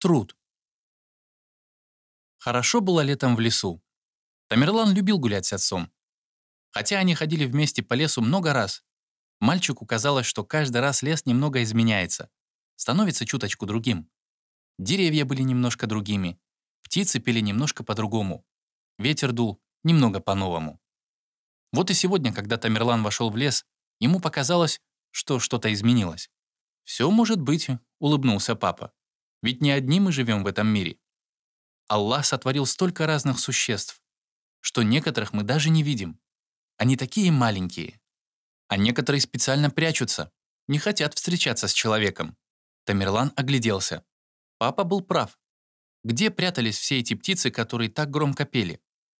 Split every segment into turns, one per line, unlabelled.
Труд. Хорошо было летом в лесу. Тамерлан любил гулять с отцом. Хотя они ходили вместе по лесу много раз, мальчику казалось, что каждый раз лес немного изменяется, становится чуточку другим. Деревья были немножко другими, птицы пели немножко по-другому, ветер дул немного по-новому. Вот и сегодня, когда Тамерлан вошел в лес, ему показалось, что что-то изменилось. «Все может быть», — улыбнулся папа. «Ведь не одни мы живем в этом мире. Аллах сотворил столько разных существ, что некоторых мы даже не видим. Они такие маленькие. А некоторые специально прячутся, не хотят встречаться с человеком». Тамерлан огляделся. Папа был прав. Где прятались все эти птицы, которые так громко пели?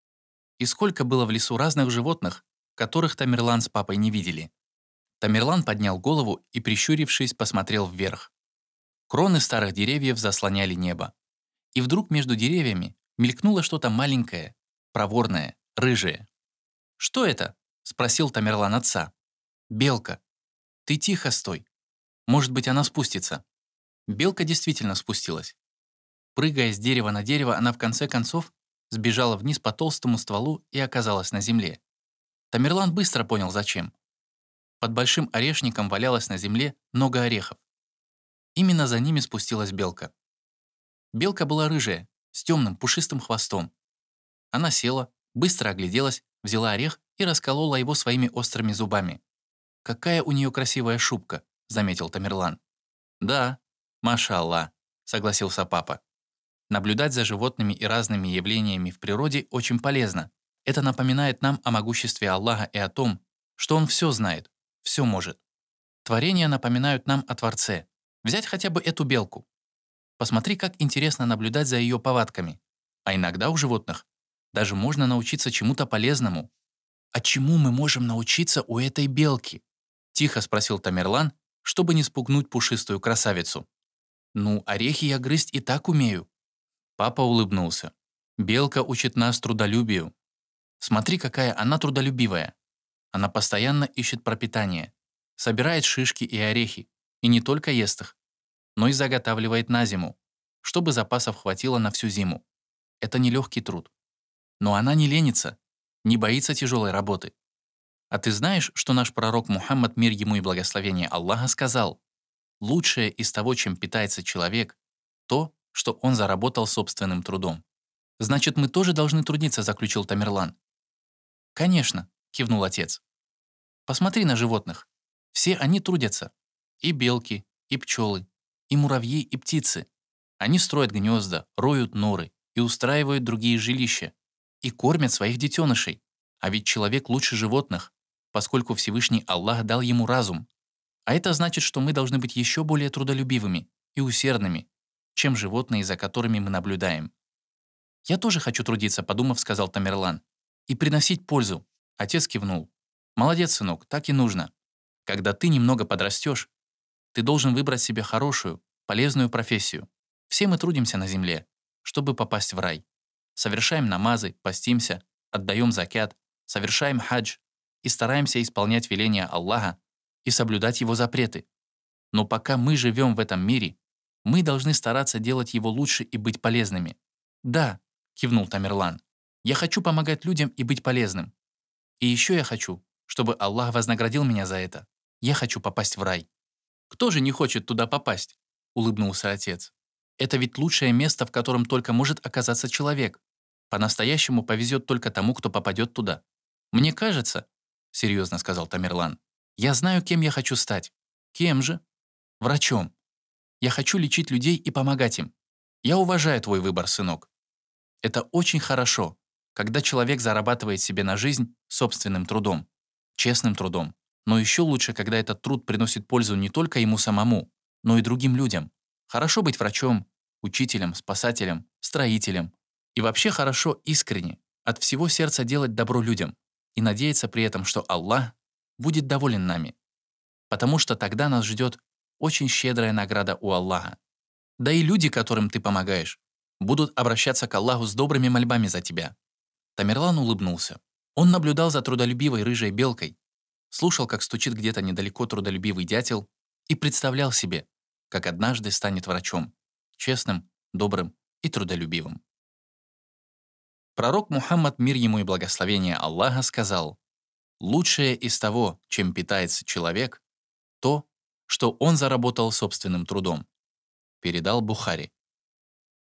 И сколько было в лесу разных животных, которых Тамерлан с папой не видели? Тамерлан поднял голову и, прищурившись, посмотрел вверх. Кроны старых деревьев заслоняли небо. И вдруг между деревьями мелькнуло что-то маленькое, проворное, рыжее. «Что это?» — спросил Тамерлан отца. «Белка. Ты тихо стой. Может быть, она спустится». Белка действительно спустилась. Прыгая с дерева на дерево, она в конце концов сбежала вниз по толстому стволу и оказалась на земле. Тамерлан быстро понял, зачем. Под большим орешником валялось на земле много орехов. Именно за ними спустилась белка. Белка была рыжая, с темным пушистым хвостом. Она села, быстро огляделась, взяла орех и расколола его своими острыми зубами. «Какая у нее красивая шубка», — заметил Тамерлан. «Да, маша Аллах», — согласился папа. Наблюдать за животными и разными явлениями в природе очень полезно. Это напоминает нам о могуществе Аллаха и о том, что Он все знает, все может. Творения напоминают нам о Творце. Взять хотя бы эту белку. Посмотри, как интересно наблюдать за ее повадками. А иногда у животных даже можно научиться чему-то полезному. «А чему мы можем научиться у этой белки?» — тихо спросил Тамерлан, чтобы не спугнуть пушистую красавицу. «Ну, орехи я грызть и так умею». Папа улыбнулся. «Белка учит нас трудолюбию. Смотри, какая она трудолюбивая. Она постоянно ищет пропитание, собирает шишки и орехи, и не только ест их, но и заготавливает на зиму, чтобы запасов хватило на всю зиму. Это нелегкий труд. Но она не ленится, не боится тяжелой работы. А ты знаешь, что наш пророк Мухаммад, мир ему и благословение Аллаха, сказал: «Лучшее из того, чем питается человек, то, что он заработал собственным трудом». «Значит, мы тоже должны трудиться», — заключил Тамерлан. «Конечно», — кивнул отец. «Посмотри на животных. Все они трудятся. И белки, и пчелы, и муравьи, и птицы. Они строят гнезда, роют норы и устраивают другие жилища. И кормят своих детенышей. А ведь человек лучше животных, поскольку Всевышний Аллах дал ему разум. А это значит, что мы должны быть еще более трудолюбивыми и усердными, чем животные, за которыми мы наблюдаем». «Я тоже хочу трудиться», — подумав, сказал Тамерлан. «И приносить пользу». Отец кивнул. «Молодец, сынок, так и нужно. Когда ты немного подрастешь, ты должен выбрать себе хорошую, полезную профессию. Все мы трудимся на земле, чтобы попасть в рай. Совершаем намазы, постимся, отдаем закят, совершаем хадж и стараемся исполнять веления Аллаха и соблюдать Его запреты. Но пока мы живем в этом мире, мы должны стараться делать его лучше и быть полезными». «Да», — кивнул Тамерлан, — «я хочу помогать людям и быть полезным. И еще я хочу, чтобы Аллах вознаградил меня за это. Я хочу попасть в рай». «Кто же не хочет туда попасть?» — улыбнулся отец. «Это ведь лучшее место, в котором только может оказаться человек. По-настоящему повезет только тому, кто попадет туда. Мне кажется, — серьезно сказал Тамерлан, — я знаю, кем я хочу стать». «Кем же?» «Врачом. Я хочу лечить людей и помогать им. Я уважаю твой выбор, сынок. Это очень хорошо, когда человек зарабатывает себе на жизнь собственным трудом, честным трудом. Но еще лучше, когда этот труд приносит пользу не только ему самому, но и другим людям. Хорошо быть врачом, учителем, спасателем, строителем. И вообще хорошо искренне, от всего сердца делать добро людям и надеяться при этом, что Аллах будет доволен нами. Потому что тогда нас ждет очень щедрая награда у Аллаха. Да и люди, которым ты помогаешь, будут обращаться к Аллаху с добрыми мольбами за тебя». Тамерлан улыбнулся. Он наблюдал за трудолюбивой рыжей белкой, слушал, как стучит где-то недалеко трудолюбивый дятел, и представлял себе, как однажды станет врачом, честным, добрым и трудолюбивым. Пророк Мухаммад, мир ему и благословение Аллаха, сказал: «Лучшее из того, чем питается человек, то, что он заработал собственным трудом», передал Бухари.